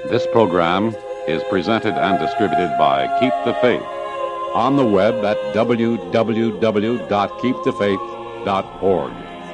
This program is presented and distributed by Keep the Faith on the web at www.keepthefaith.org.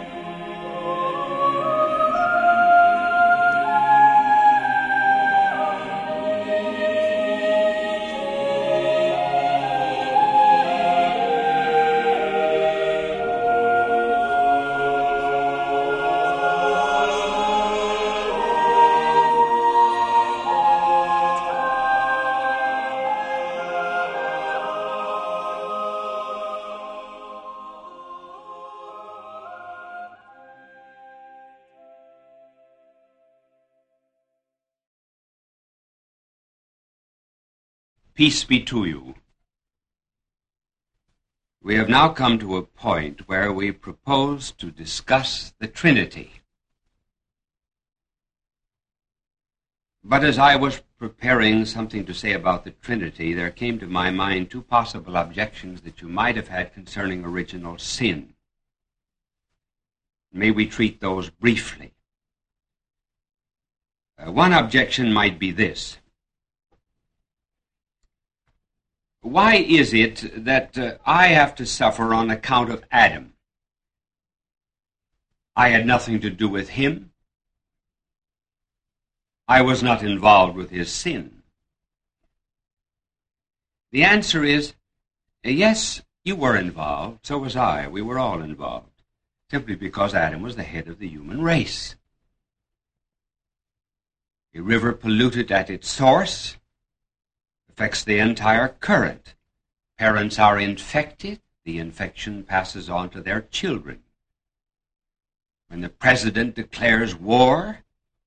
Peace be to you. We have now come to a point where we propose to discuss the Trinity. But as I was preparing something to say about the Trinity, there came to my mind two possible objections that you might have had concerning original sin. May we treat those briefly. One objection might be this. Why is it that I have to suffer on account of Adam? I had nothing to do with him. I was not involved with his sin. The answer is, yes, you were involved, so was I. We were all involved, simply because Adam was the head of the human race. A river polluted at its source affects the entire current. Parents are infected, the infection passes on to their children. When the president declares war,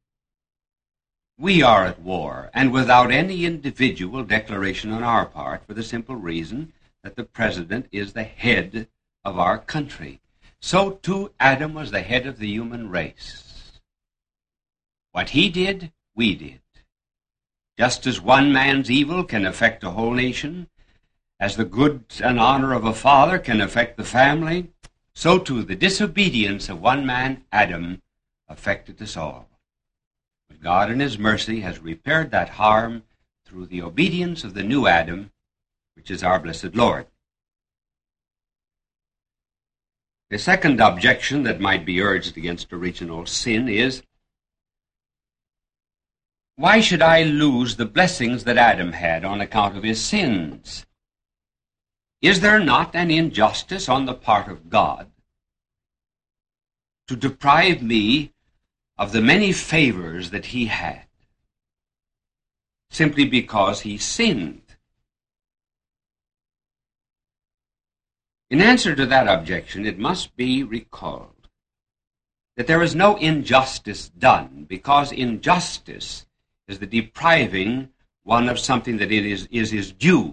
we are at war, and without any individual declaration on our part, for the simple reason that the president is the head of our country. So too Adam was the head of the human race. What he did, we did. Just as one man's evil can affect a whole nation, as the good and honor of a father can affect the family, so too the disobedience of one man, Adam, affected us all. But God in his mercy has repaired that harm through the obedience of the new Adam, which is our blessed Lord. The second objection that might be urged against original sin is, why should I lose the blessings that Adam had on account of his sins? Is there not an injustice on the part of God to deprive me of the many favors that he had, simply because he sinned? In answer to that objection, it must be recalled that there is no injustice done, because injustice is the depriving one of something that it is his due.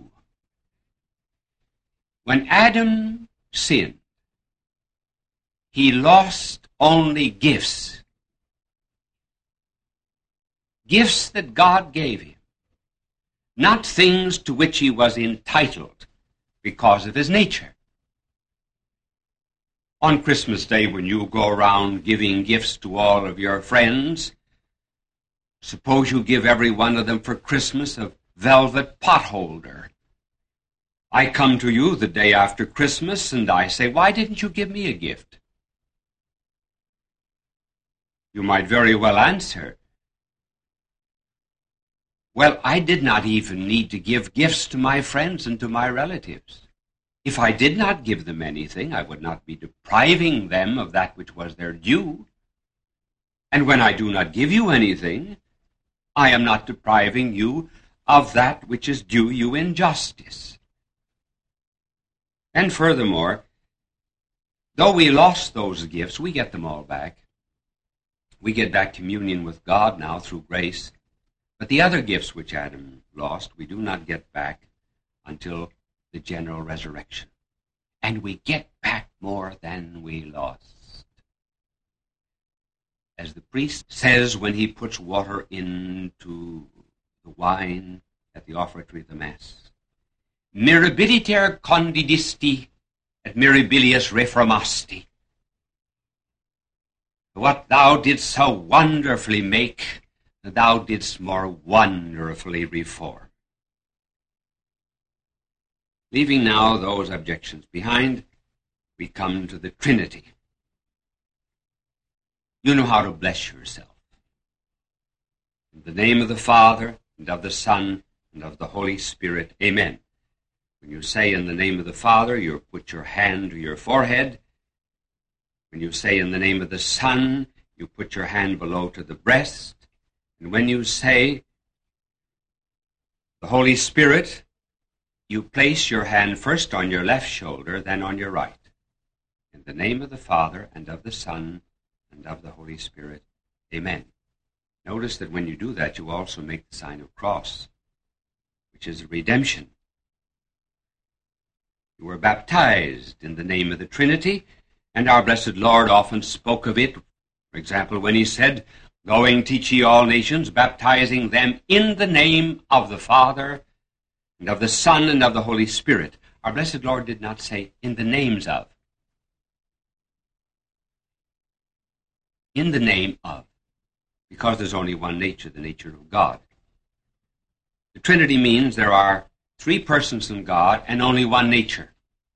When Adam sinned, he lost only gifts. Gifts that God gave him, not things to which he was entitled because of his nature. On Christmas Day, when you go around giving gifts to all of your friends, suppose you give every one of them for Christmas a velvet potholder. I come to you the day after Christmas and I say, why didn't you give me a gift? You might very well answer, well, I did not even need to give gifts to my friends and to my relatives. If I did not give them anything, I would not be depriving them of that which was their due. And when I do not give you anything, I am not depriving you of that which is due you in justice. And furthermore, though we lost those gifts, we get them all back. We get back communion with God now through grace. But the other gifts which Adam lost, we do not get back until the general resurrection. And we get back more than we lost. As the priest says when he puts water into the wine at the offertory of the Mass, mirabiliter condidisti et mirabilius reformasti. What thou didst so wonderfully make, thou didst more wonderfully reform. Leaving now those objections behind, we come to the Trinity. You know how to bless yourself. In the name of the Father, and of the Son, and of the Holy Spirit, amen. When you say in the name of the Father, you put your hand to your forehead. When you say in the name of the Son, you put your hand below to the breast. And when you say the Holy Spirit, you place your hand first on your left shoulder, then on your right. In the name of the Father, and of the Son, and of the Holy Spirit, amen. Notice that when you do that, you also make the sign of cross, which is redemption. You were baptized in the name of the Trinity, and our blessed Lord often spoke of it. For example, when he said, "Going, teach ye all nations, baptizing them in the name of the Father, and of the Son, and of the Holy Spirit." Our blessed Lord did not say, "in the names of." In the name of. Because there's only one nature, the nature of God. The Trinity means there are three persons in God and only one nature.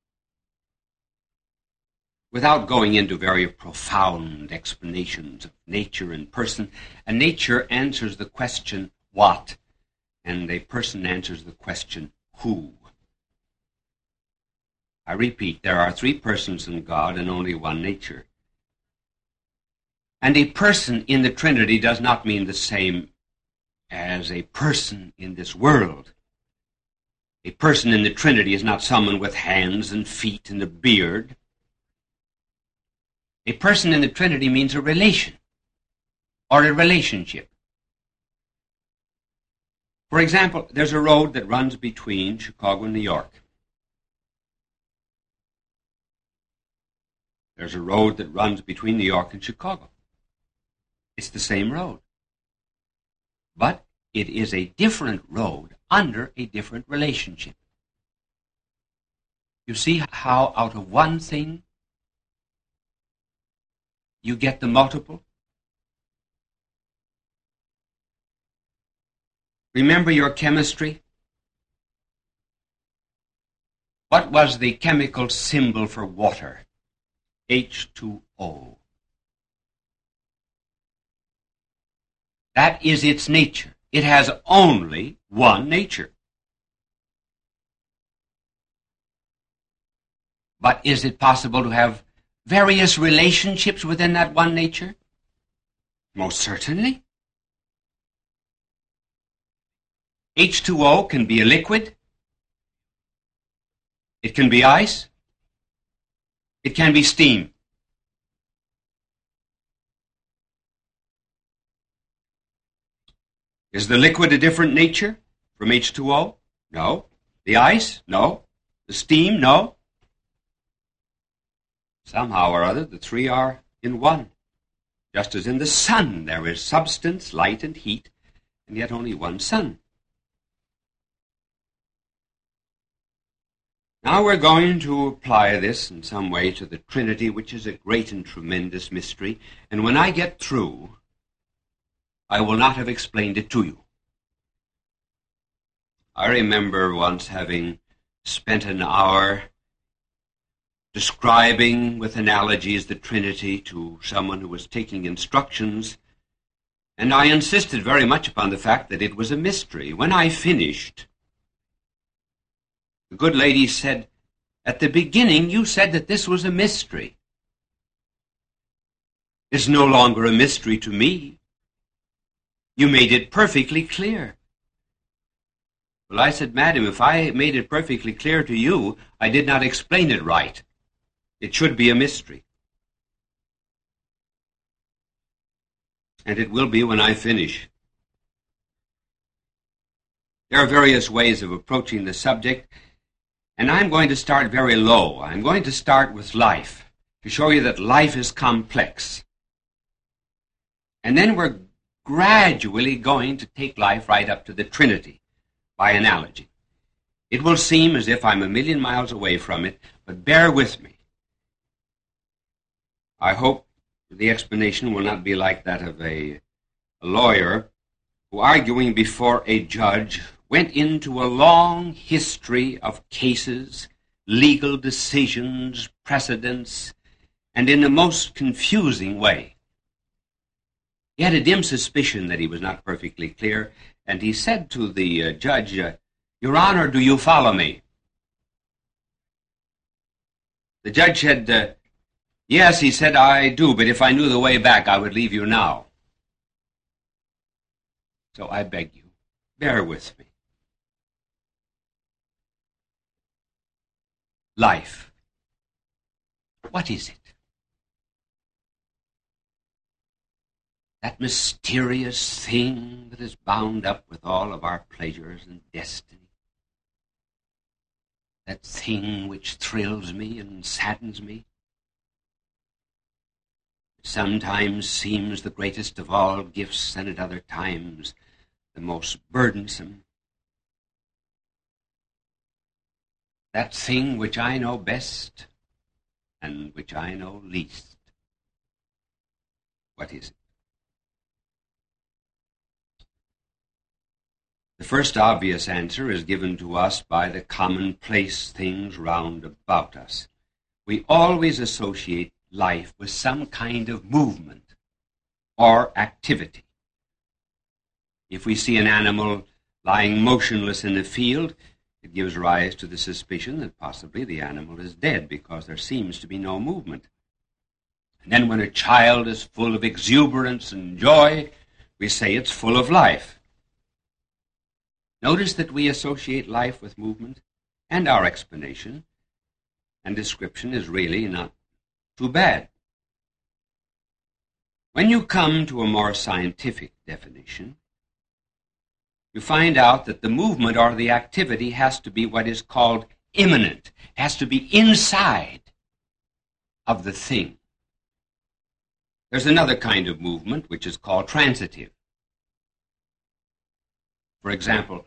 Without going into very profound explanations of nature and person, a nature answers the question, what? And a person answers the question, who? I repeat, there are three persons in God and only one nature. And a person in the Trinity does not mean the same as a person in this world. A person in the Trinity is not someone with hands and feet and a beard. A person in the Trinity means a relation or a relationship. For example, there's a road that runs between Chicago and New York. There's a road that runs between New York and Chicago. It's the same road. But it is a different road under a different relationship. You see how out of one thing you get the multiple? Remember your chemistry? What was the chemical symbol for water? H2O. That is its nature. It has only one nature. But is it possible to have various relationships within that one nature? Most certainly. H2O can be a liquid. It can be ice. It can be steam. Is the liquid a different nature from H2O? No. The ice? No. The steam? No. Somehow or other, the three are in one. Just as in the sun there is substance, light, and heat, and yet only one sun. Now we're going to apply this in some way to the Trinity, which is a great and tremendous mystery, and when I get through, I will not have explained it to you. I remember once having spent an hour describing with analogies the Trinity to someone who was taking instructions, and I insisted very much upon the fact that it was a mystery. When I finished, the good lady said, "At the beginning you said that this was a mystery." "It's no longer a mystery to me. You made it perfectly clear." Well, I said, "Madam, if I made it perfectly clear to you, I did not explain it right. It should be a mystery. And it will be when I finish." There are various ways of approaching the subject, and I'm going to start very low. I'm going to start with life, to show you that life is complex. And then we're gradually going to take life right up to the Trinity by analogy. It will seem as if I'm a million miles away from it, but bear with me. I hope the explanation will not be like that of a lawyer who, arguing before a judge, went into a long history of cases, legal decisions, precedents, and in a most confusing way. He had a dim suspicion that he was not perfectly clear, and he said to the judge, "Your Honor, do you follow me?" The judge said, "Yes," he said, "I do, but if I knew the way back, I would leave you now. So I beg you, bear with me." Life. What is it? That mysterious thing that is bound up with all of our pleasures and destiny. That thing which thrills me and saddens me. It sometimes seems the greatest of all gifts, and at other times the most burdensome. That thing which I know best and which I know least. What is it? The first obvious answer is given to us by the commonplace things round about us. We always associate life with some kind of movement or activity. If we see an animal lying motionless in a field, it gives rise to the suspicion that possibly the animal is dead because there seems to be no movement. And then when a child is full of exuberance and joy, we say it's full of life. Notice that we associate life with movement, and our explanation and description is really not too bad. When you come to a more scientific definition, you find out that the movement or the activity has to be what is called immanent, has to be inside of the thing. There's another kind of movement which is called transitive. For example,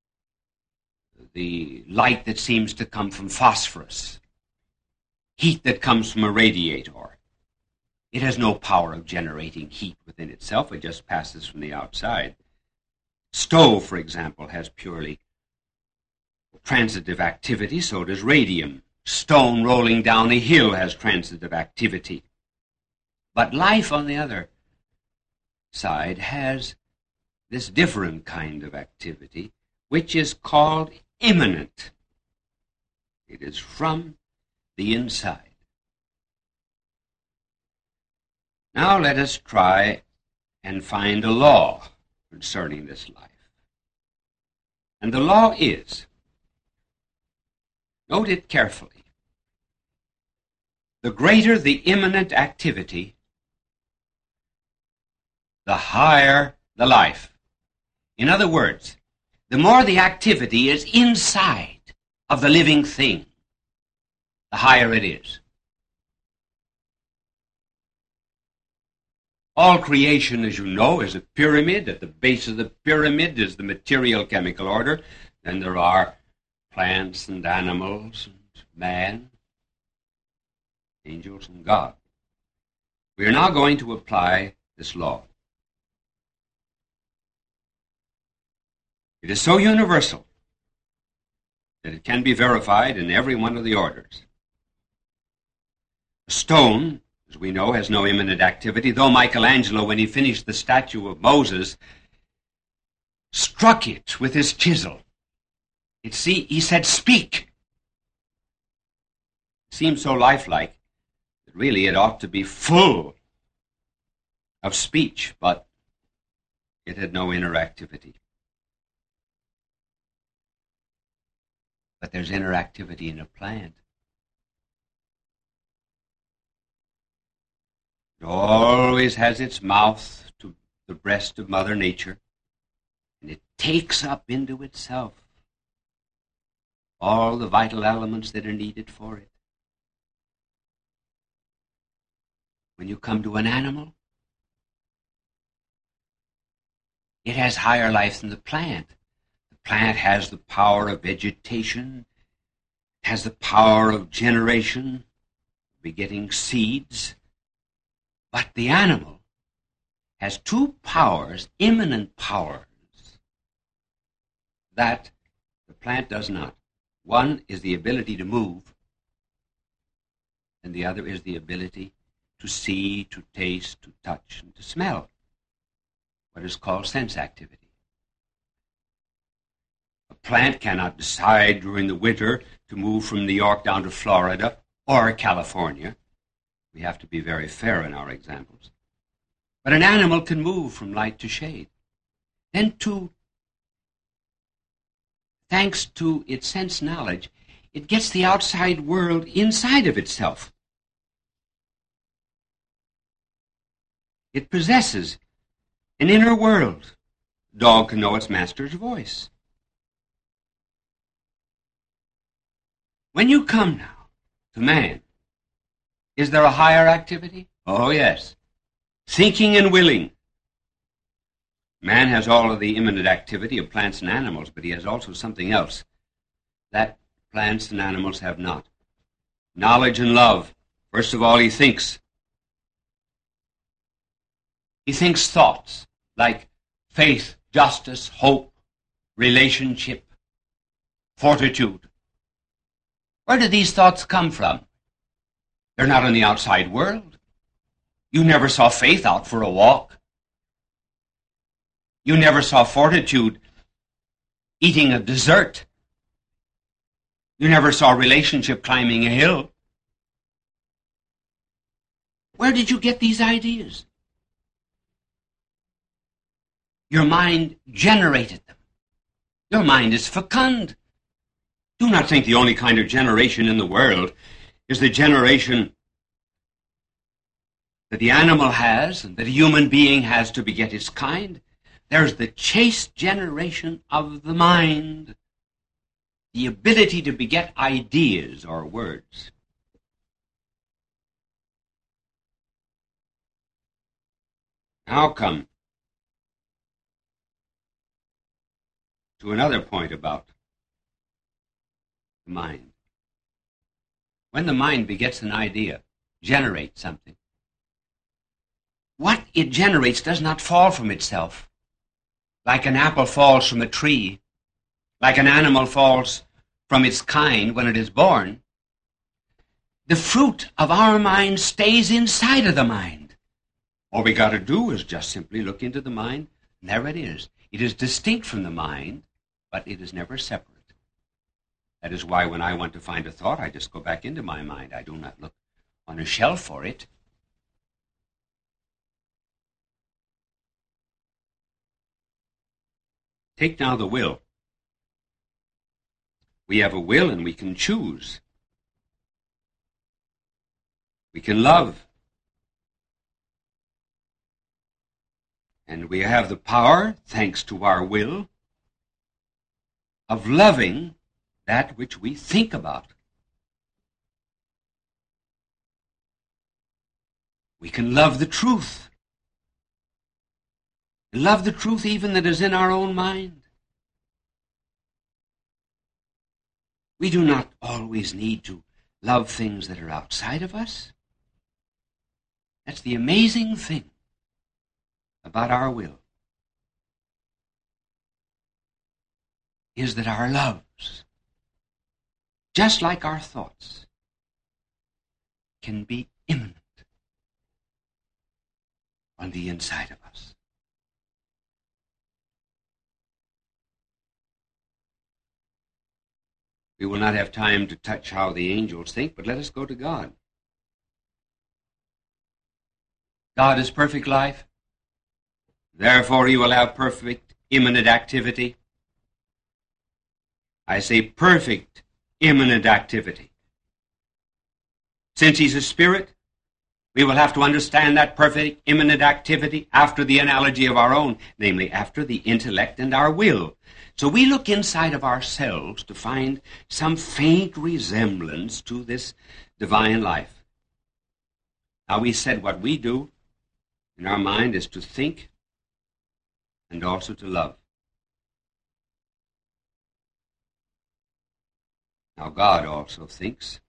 the light that seems to come from phosphorus, heat that comes from a radiator. It has no power of generating heat within itself. It just passes from the outside. Stove, for example, has purely transitive activity, so does radium. Stone rolling down a hill has transitive activity. But life, on the other side, has this different kind of activity, which is called immanent. It is from the inside. Now let us try and find a law concerning this life. And the law is, note it carefully, the greater the immanent activity, the higher the life. In other words, the more the activity is inside of the living thing, the higher it is. All creation, as you know, is a pyramid. At the base of the pyramid is the material chemical order. Then there are plants and animals and man, angels and God. We are now going to apply this law. It is so universal that it can be verified in every one of the orders. A stone, as we know, has no immanent activity, though Michelangelo, when he finished the statue of Moses, struck it with his chisel. He said, "Speak." It seems so lifelike that really it ought to be full of speech, but it had no inner activity. But there's interactivity in a plant. It always has its mouth to the breast of Mother Nature, and it takes up into itself all the vital elements that are needed for it. When you come to an animal, it has higher life than the plant. The plant has the power of vegetation, has the power of generation, begetting seeds. But the animal has two powers, immanent powers, that the plant does not. One is the ability to move, and the other is the ability to see, to taste, to touch, and to smell, what is called sense activity. A plant cannot decide during the winter to move from New York down to Florida or California. We have to be very fair in our examples. But an animal can move from light to shade. Then, thanks to its sense knowledge, it gets the outside world inside of itself. It possesses an inner world. A dog can know its master's voice. When you come now to man, is there a higher activity? Oh, yes. Thinking and willing. Man has all of the immanent activity of plants and animals, but he has also something else that plants and animals have not. Knowledge and love. First of all, he thinks. He thinks thoughts like faith, justice, hope, relationship, fortitude. Where do these thoughts come from? They're not in the outside world. You never saw faith out for a walk. You never saw fortitude eating a dessert. You never saw relationship climbing a hill. Where did you get these ideas? Your mind generated them. Your mind is fecund. Do not think the only kind of generation in the world is the generation that the animal has and that a human being has to beget its kind. There's the chaste generation of the mind, the ability to beget ideas or words. Now come to another point about the mind. When the mind begets an idea, generates something, what it generates does not fall from itself, like an apple falls from a tree, like an animal falls from its kind when it is born. The fruit of our mind stays inside of the mind. All we got to do is just simply look into the mind, and there it is. It is distinct from the mind, but it is never separate. That is why when I want to find a thought, I just go back into my mind. I do not look on a shelf for it. Take now the will. We have a will and we can choose. We can love. And we have the power, thanks to our will, of loving that which we think about. We can love the truth. Love the truth even that is in our own mind. We do not always need to love things that are outside of us. That's the amazing thing about our will, is that our loves, just like our thoughts, can be immanent on the inside of us. We will not have time to touch how the angels think, but let us go to God. God is perfect life. Therefore, he will have perfect, immanent activity. I say perfect, immanent activity. Since he's a spirit, we will have to understand that perfect, immanent activity after the analogy of our own, namely after the intellect and our will. So we look inside of ourselves to find some faint resemblance to this divine life. Now we said what we do in our mind is to think and also to love. Now God also thinks.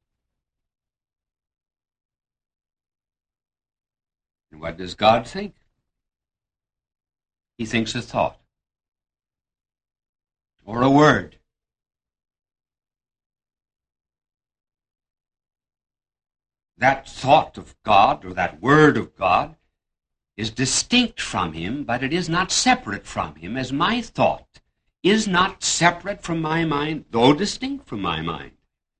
And what does God think? He thinks a thought. or a word. That thought of God or that word of God is distinct from him, but it is not separate from him, as my thought is not separate from my mind, though distinct from my mind.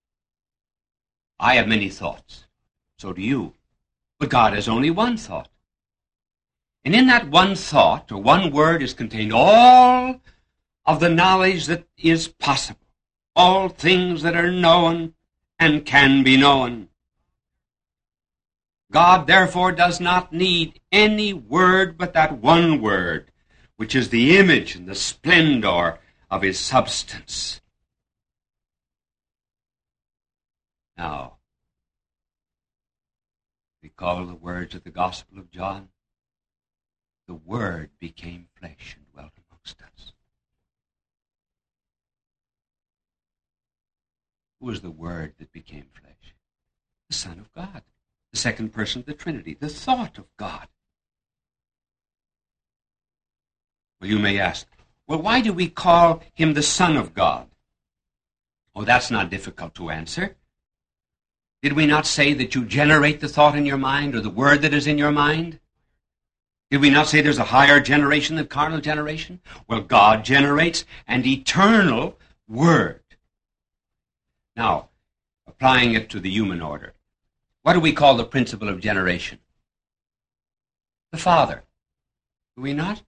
I have many thoughts. So do you. But God has only one thought. And in that one thought, or one word, is contained all of the knowledge that is possible, all things that are known and can be known. God, therefore, does not need any word but that one word, which is the image and the splendor of his substance. Now, recall the words of the Gospel of John. The Word became flesh and dwelt amongst us. Who was the Word that became flesh? The Son of God, the second person of the Trinity, the thought of God. Well, you may ask, well, why do we call him the Son of God? Oh, that's not difficult to answer. Did we not say that you generate the thought in your mind, or the word that is in your mind? Did we not say there's a higher generation than carnal generation? Well, God generates an eternal word. Now, applying it to the human order, what do we call the principle of generation? The Father. Do we not?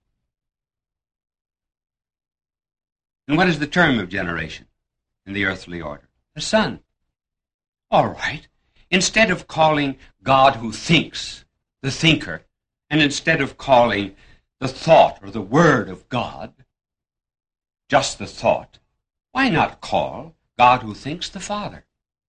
And what is the term of generation in the earthly order? The Son. All right. Instead of calling God who thinks, the thinker, and instead of calling the thought or the word of God just the thought, why not call God who thinks the Father?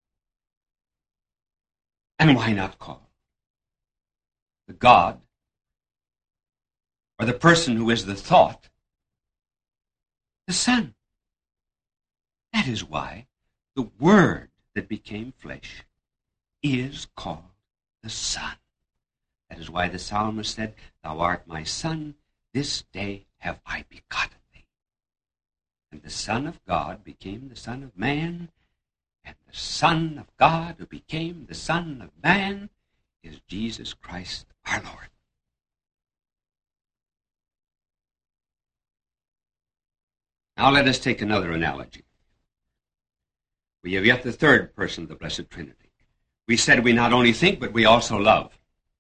And why not call the God or the person who is the thought the Son? That is why the Word that became flesh is called the Son. That is why the psalmist said, "Thou art my Son, this day have I begotten thee." And the Son of God became the Son of Man, and the Son of God who became the Son of Man is Jesus Christ our Lord. Now let us take another analogy. We have yet the third person of the Blessed Trinity. We said we not only think, but we also love.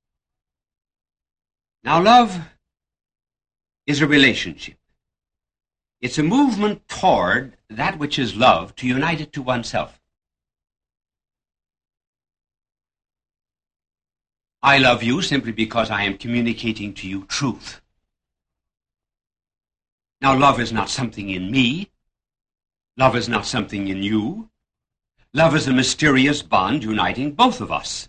Now love is a relationship. It's a movement toward that which is love, to unite it to oneself. I love you simply because I am communicating to you truth. Now, love is not something in me. Love is not something in you. Love is a mysterious bond uniting both of us.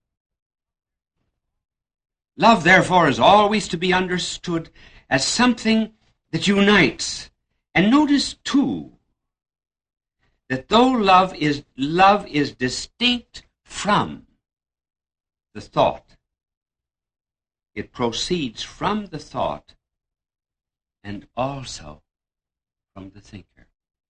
Love, therefore, is always to be understood as something that unites. And notice, too, that though love is distinct from the thought, it proceeds from the thought and also from the thinker.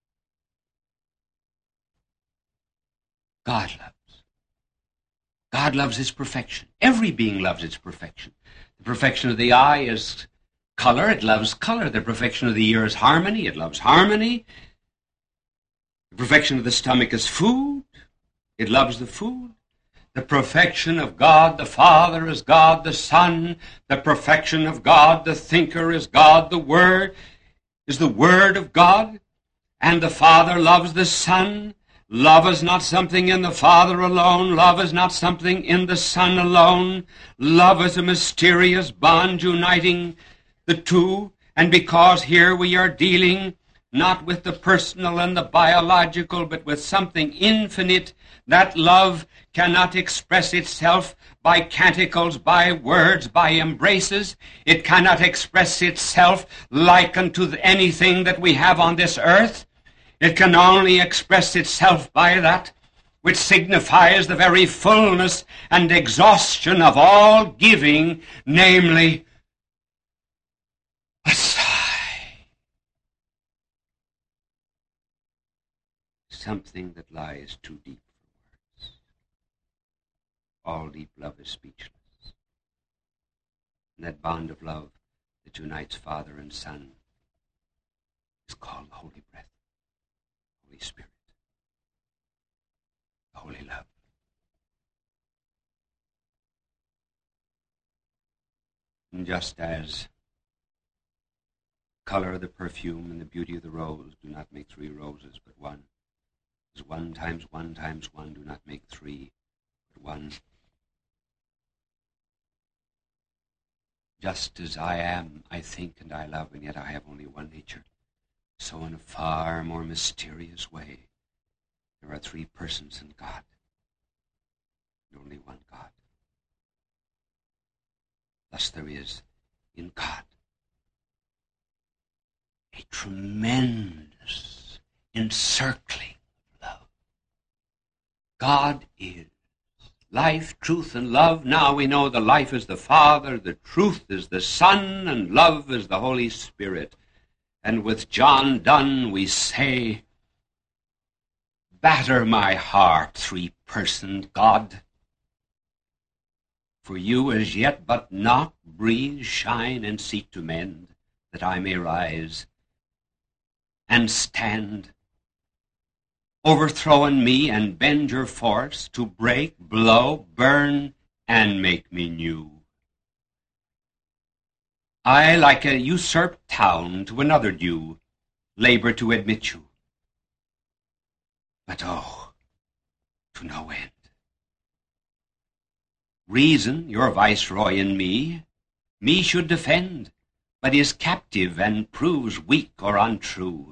God loves. God loves his perfection. Every being loves its perfection. The perfection of the eye is color. It loves color. The perfection of the ear is harmony. It loves harmony. The perfection of the stomach is food. It loves the food. The perfection of God the Father is God the Son. The perfection of God the thinker is God the Word, is the Word of God. And the Father loves the Son. Love is not something in the Father alone. Love is not something in the Son alone. Love is a mysterious bond uniting the two. And because here we are dealing not with the personal and the biological, but with something infinite, that love cannot express itself by canticles, by words, by embraces. It cannot express itself like unto anything that we have on this earth. It can only express itself by that which signifies the very fullness and exhaustion of all giving, namely, a sigh. something that lies too deep for words. All deep love is speechless. And that bond of love that unites Father and Son is called the Holy Breath, Holy Spirit, Holy Love. And just as the color of the perfume and the beauty of the rose do not make 3 roses, but one, as 1 times 1 times 1 do not make 3, but 1. Just as I am, I think, and I love, and yet I have only one nature, so in a far more mysterious way, there are 3 persons in God, and only one God. Thus there is in God a tremendous encircling of love. God is life, truth, and love. Now we know the life is the Father, the truth is the Son, and love is the Holy Spirit. And with John Donne we say, batter my heart, 3-personed God. For you as yet but knock, breathe, shine, and seek to mend, that I may rise and stand, overthrowing me and bend your force to break, blow, burn, and make me new. I, like a usurped town to another due, labor to admit you. But oh, to no end. Reason, your viceroy in me should defend, but is captive and proves weak or untrue.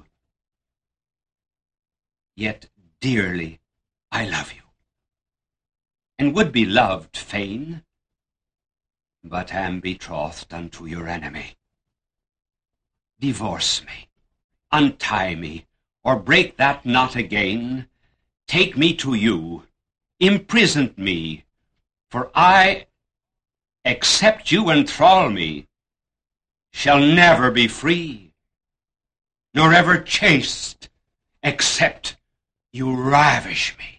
Yet dearly I love you, and would be loved fain, but am betrothed unto your enemy. Divorce me, untie me, or break that knot again. Take me to you, imprison me, for I, except you enthrall me, shall never be free, nor ever chaste, except you ravish me.